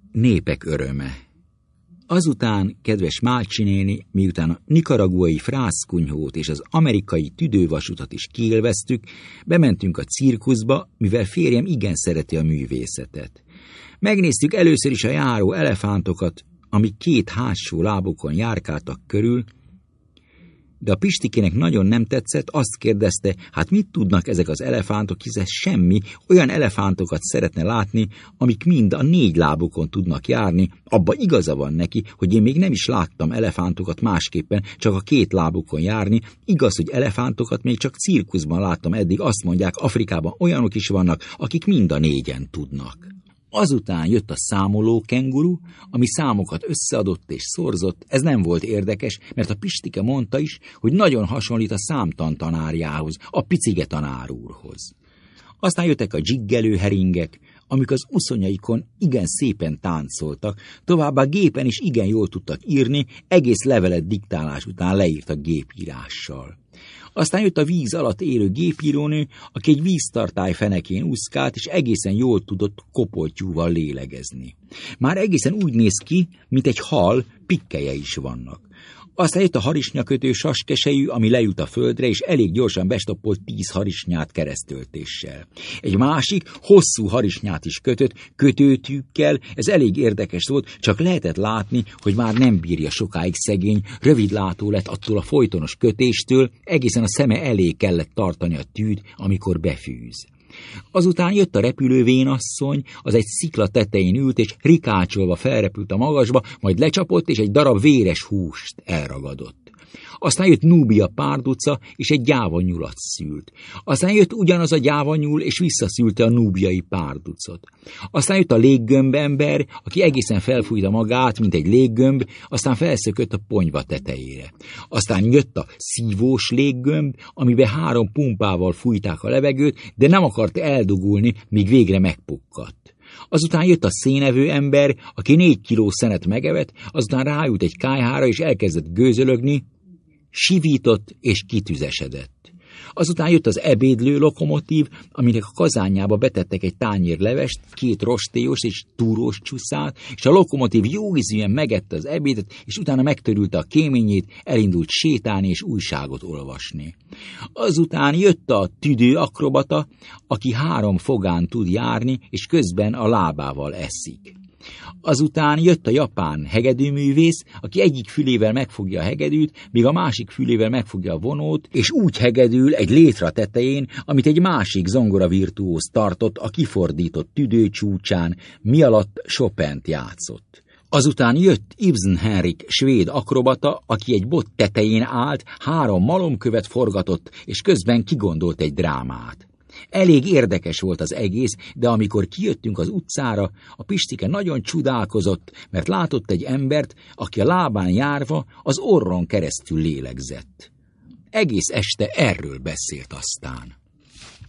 Népek öröme. Azután, kedves Málcsi néni, miután a nikaraguai frászkunyhót és az amerikai tüdővasutat is kiélveztük, bementünk a cirkuszba, mivel férjem igen szereti a művészetet. Megnéztük először is a járó elefántokat, amik 2 hátsó lábukon járkáltak körül, de a Pistikének nagyon nem tetszett, azt kérdezte, hát mit tudnak ezek az elefántok, hisz ez semmi, olyan elefántokat szeretne látni, amik mind a 4 lábukon tudnak járni, abba igaza van neki, hogy én még nem is láttam elefántokat másképpen, csak a 2 lábukon járni, igaz, hogy elefántokat még csak cirkuszban láttam eddig, azt mondják, Afrikában olyanok is vannak, akik mind a 4-en tudnak. Azután jött a számoló kenguru, ami számokat összeadott és szorzott. Ez nem volt érdekes, mert a Pistike mondta is, hogy nagyon hasonlít a számtan tanárjához, a picike tanár úrhoz. Aztán jöttek a dzsiggelő heringek, amik az uszonyaikon igen szépen táncoltak, továbbá gépen is igen jól tudtak írni, egész levelet diktálás után leírtak gépírással. Aztán jött a víz alatt élő gépírónő, aki egy víztartály fenekén úszkált, és egészen jól tudott kopoltyúval lélegezni. Már egészen úgy néz ki, mint egy hal, pikkelye is vannak. Aztán jött a harisnyakötő saskesejű, ami lejut a földre, és elég gyorsan bestoppolt 10 harisnyát keresztöltéssel. Egy másik hosszú harisnyát is kötött, kötőtűkkel, ez elég érdekes volt, csak lehetett látni, hogy már nem bírja sokáig szegény, rövidlátó lett attól a folytonos kötéstől, egészen a szeme elé kellett tartani a tűt, amikor befűz. Azután jött a repülő vénasszony, az egy szikla tetején ült, és rikácsolva felrepült a magasba, majd lecsapott, és egy darab véres húst elragadott. Aztán jött Núbia párduca, és egy gyávanyulat szült. Aztán jött ugyanaz a gyávanyul, és visszaszülte a núbiai párducot. Aztán jött a léggömb ember, aki egészen felfújta magát, mint egy léggömb, aztán felszökött a ponyva tetejére. Aztán jött a szívós léggömb, amiben 3 pumpával fújták a levegőt, de nem akart eldugulni, míg végre megpukkadt. Azután jött a szénevő ember, aki 4 kiló szenet megevett, azután ráült egy kályhára, és elkezdett gőzölögni, sivított és kitüzesedett. Azután jött az ebédlő lokomotív, aminek a kazánjába betettek egy tányér levest, 2 rostélyos és túrós csuszát, és a lokomotív jóízűen megette az ebédet, és utána megtörülte a kéményét, elindult sétálni és újságot olvasni. Azután jött a tüdőakrobata, aki 3 fogán tud járni, és közben a lábával eszik. Azután jött a japán hegedűművész, aki egyik fülével megfogja a hegedűt, míg a másik fülével megfogja a vonót, és úgy hegedül egy létra tetején, amit egy másik zongoravirtuóz tartott a kifordított tüdő csúcsán, mi alatt Chopint játszott. Azután jött Ibsen Henrik svéd akrobata, aki egy bot tetején állt, 3 malomkövet forgatott, és közben kigondolt egy drámát. Elég érdekes volt az egész, de amikor kijöttünk az utcára, a Pistike nagyon csodálkozott, mert látott egy embert, aki a lábán járva az orron keresztül lélegzett. Egész este erről beszélt aztán.